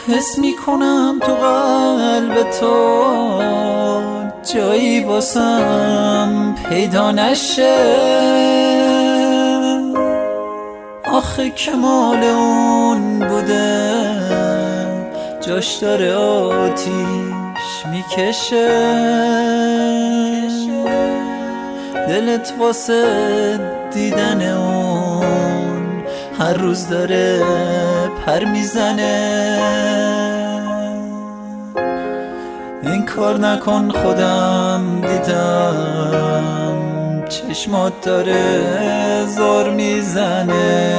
حس میکنم تو قلب تو جایی واسم پیدا نشه، آخه کمال اون بوده جاش داره آتیش میکشه. دلت واسه دیدن اون هر روز داره پر میزنه. این کار نکن خودم دیدم چشمات داره زار میزنه.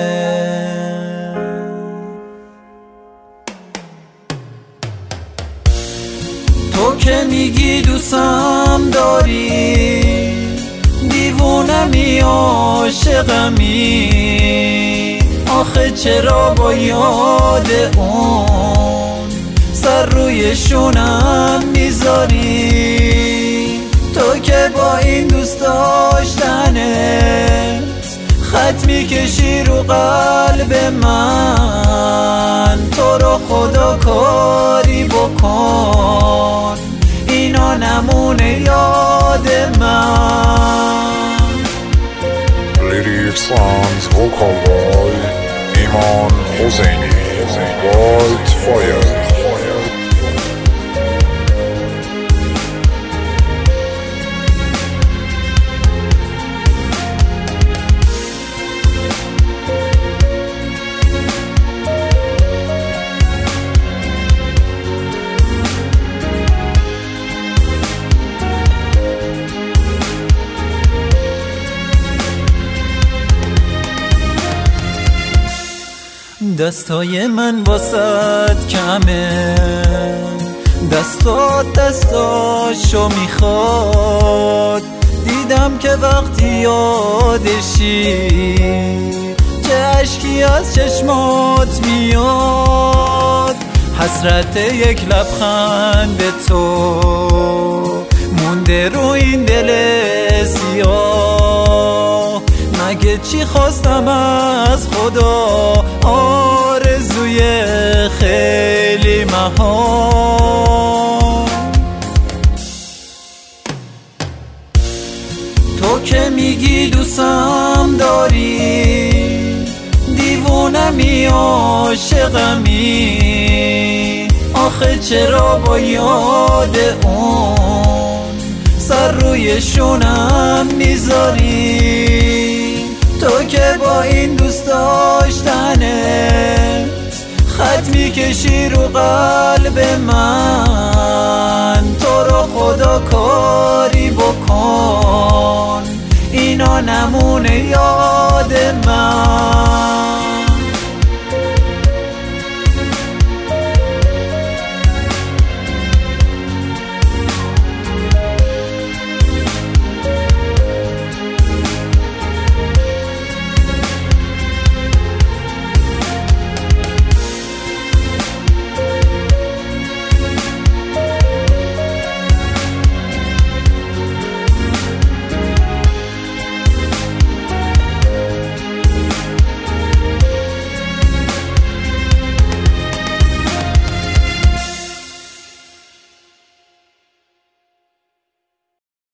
تو که میگی دوستم داری، دیوونمی عاشقمی، آخه چرا با یاد اون سر روی شونم میذاری؟ تو که با این دوست داشتنت خط میکشی رو قلب من. تو رو خدا کاری بکن، اینا نمونه یاد من. Lyric songs vocal by Iman Hosseini. Wildfire. دستای من واسط کمه، دستاشو میخواد. دیدم که وقتی یادشی چه اشکی از چشمات میاد. حسرت یک لبخند تو مونده رو این دل سیاه. مگه چی خواستم از خدا، آرزوی خیلی محال. تو که میگی دوستم داری، دیوونمی عاشقمی، آخه چرا با یاد اون سر روی شونم میذاری؟ تو که با این دوست داشتنت خط میکشی رو قلب من. تو رو خدا کاری بکن، اینا نمونه یاد من.